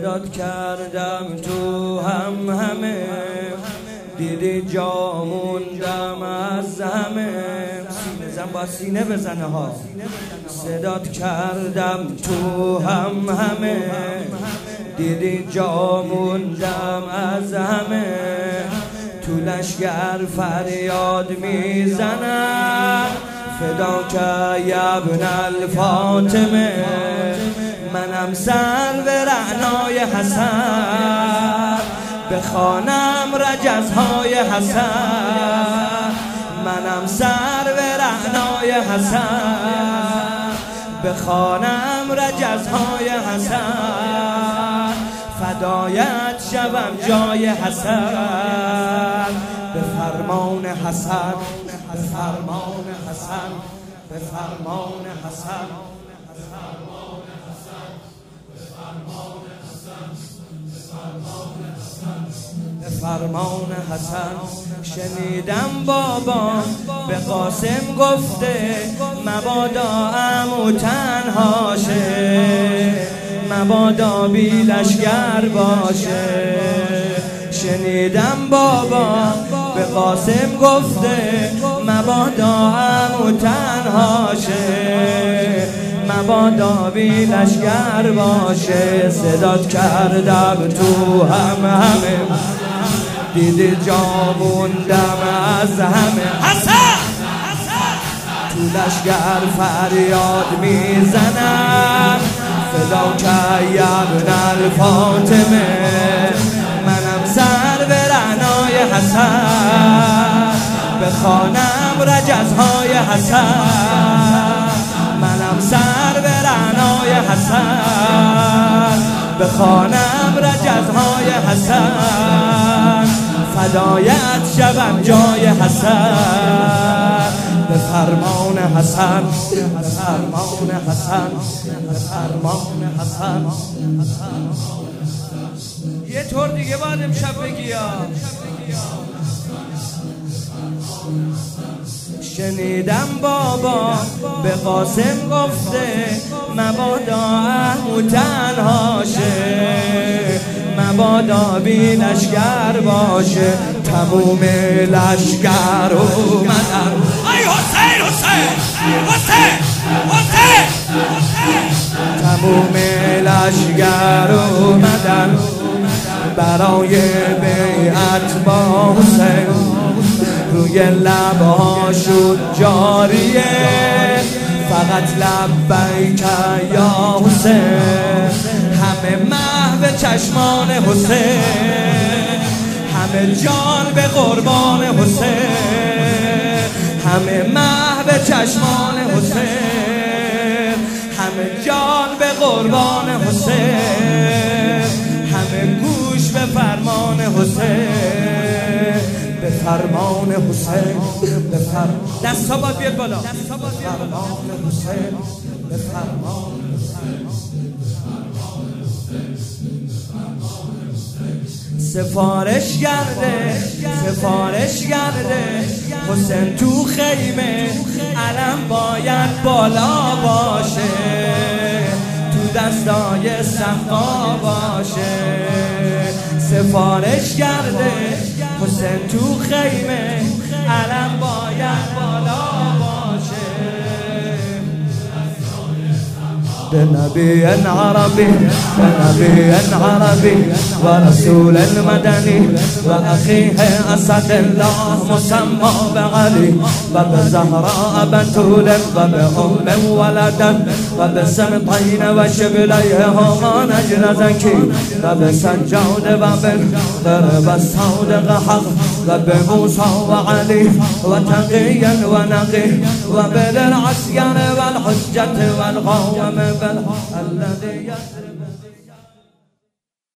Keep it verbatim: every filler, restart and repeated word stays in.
صدات کردم تو هم همه، دیدی جا موندم از همه. سینه زن با سینه بزنه ها. صدات کردم تو هم همه، دیدی جا موندم از همه. تو لشگر فریاد میزنم فداک یا ابن الفاطمه. منم سر به رعنای حسن، بخوانم رجزهای حسن. منم سر به رعنای حسن، بخوانم رجزهای حسن. فدایت شوم جای حسن، به فرمان حسن، به فرمان حسن، به فرمان حسن، به فرمان حسن، به فرمان حسن، به فرمان حسن. شنیدم بابا به قاسم گفته مبادا عمو تنها شه، مبادا بی لشگر باشه. شنیدم بابا به قاسم گفته مبادا عمو تنها شه، مبادا بی لشگر باشه. صدات کردم تو هم همه، دیدی جا موندم از همه. حسن تو لشگر فریاد میزنم فداک یا ابن الفاطمه. منم سر به رعنای حسن، بخوانم رجزهای حسن. منم سر به رعنای حسن، بخوانم رجزهای حسن. فدایت شوم جای حسن، به فرمان حسن، به فرمان حسن، به فرمان حسن. یه طور دیگه باید امشب بگی یا شنیدم بابا به قاسم گفته مبادا عمو تنها شه، مبادا بی لشگر باشه. تموم لشگر اومدن. ای حسین حسین حسین حسین تموم لشگر اومدن برای بیعت با حسین. روی لبهاشون جاریه فقط لبیک یا حسین. همه محو چشمان حسین، همه جان به قربان حسین. همه محو چشمان حسین، همه جان به قربان حسین. همه گوش به فرمان حسین، به فرمان حسین، به فرمان. دست ها باید بیاد بالا. به فرمان حسین، به فرمان حسین. سفارش گرده، سفارش گرده حسین تو خیمه. علم باید بالا باشه، تو دستای صفا باشه. سفارش گرده حسین تو خیمه. علم باید بالا باشه. به نبی عربی، به نبی عربی و رسول المدنی و اخیه اسد الله مسمى بعلی و به زهراء بتول و به ام ولدن و به سمطین و شبلیه ها نجل زکی و به سجاد و به صادق حق و به موسی و علی و تقیا و نقی و به العسکر و الحجة و القوم الذي